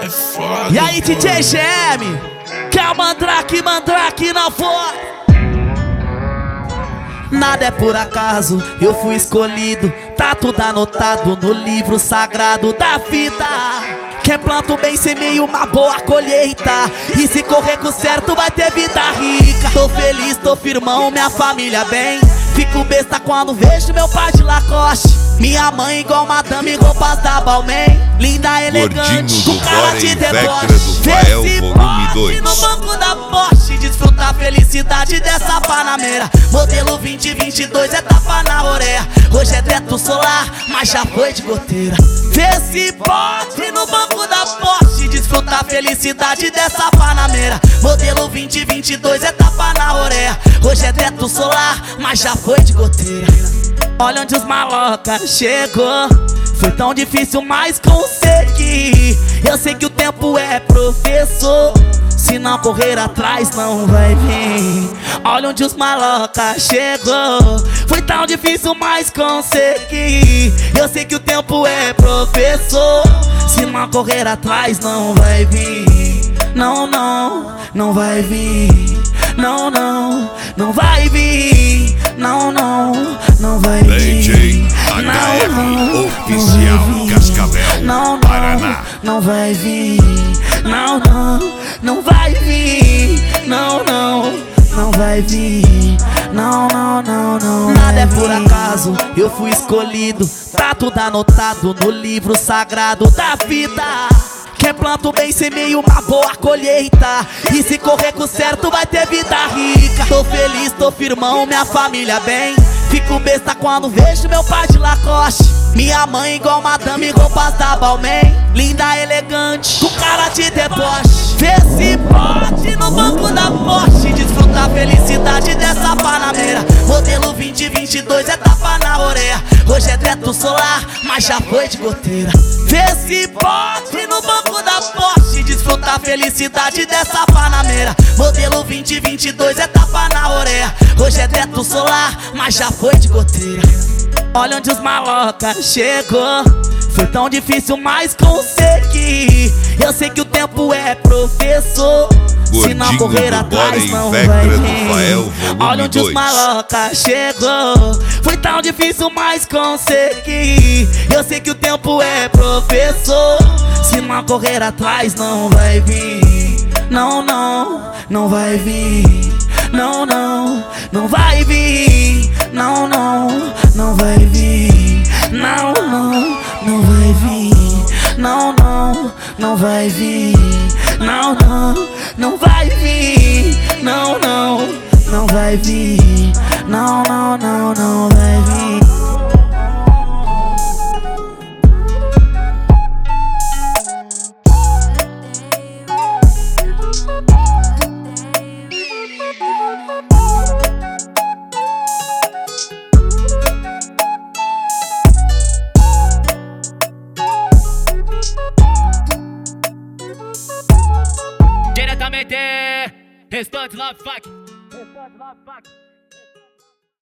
É foda. E aí, DJ GM, que é o Mandrake na voz. Nada é por acaso, eu fui escolhido. Tá tudo anotado no livro sagrado da vida. Quem planta o bem semeia uma boa colheita, e se correr com o certo vai ter vida rica. Tô feliz, tô firmão, minha família bem. Fico besta quando vejo meu pai de Lacoste, minha mãe igual madame, roupas da Balmain. Linda, elegante, com cara de deboche. Vê se pode no banco da Porsche desfrutar a felicidade dessa Panameira. Modelo 2022 é tapa na orelha. Hoje é teto solar, mas já foi de goteira. Vê se pode no banco da Porsche desfrutar a felicidade dessa Panameira. Modelo 2022 é tapa na orelha. Hoje é teto solar, mas já foi de goteira. Olha onde os maloca chegou. Foi tão difícil, mas consegui. Eu sei que o tempo é professor. Se não correr atrás, não vai vir. Olha onde os maloca chegou. Foi tão difícil, mas consegui. Eu sei que o tempo é professor. Se não correr atrás, não vai vir. Não, não, não vai vir. Não, não, não vai vir. Não, não, não vai vir. DJ HF Oficial Cascavel, não, Paraná. Não vai vir. Não, não, não vai vir. Não, não, não vai vir. Não, não, não, não. Nada é por acaso, eu fui escolhido. Tá tudo anotado no livro sagrado da vida. Quem planta o bem semeia uma boa colheita, e se correr com o certo vai ter vida rica. Tô feliz, tô firmão, minha família bem. Fico besta quando vejo meu pai de Lacoste, minha mãe igual madame, roupas da Balmain. Linda, elegante, com cara de deboche. Vê se pode no banco da Porsche desfrutar a felicidade dessa Panameira. Modelo 2022 é tapa na orelha. Hoje é teto solar, mas já foi de goteira. Vê se pode no banco da Porsche desfrutar a felicidade dessa Panameira. Modelo 2022 é tapa na orelha. Hoje é teto solar, mas já foi de goteira. Olha onde os maloca chegou. Foi tão difícil, mas consegui. Eu sei que o tempo é professor. Se não correr atrás, não vai vir. Olha onde os maloca chegou. Foi tão difícil, mas consegui. Eu sei que o tempo é professor. Se não correr atrás, não vai vir. Não, não, não vai vir. Não, não, não vai vir. Não, não, não vai vir. Não, não, não vai vir. Não, não, não vai vir. Não, não, não vai vir. Não, não, não vai vir. Não, não, não, não vai vir. Diretamente, Restante Love Fuck.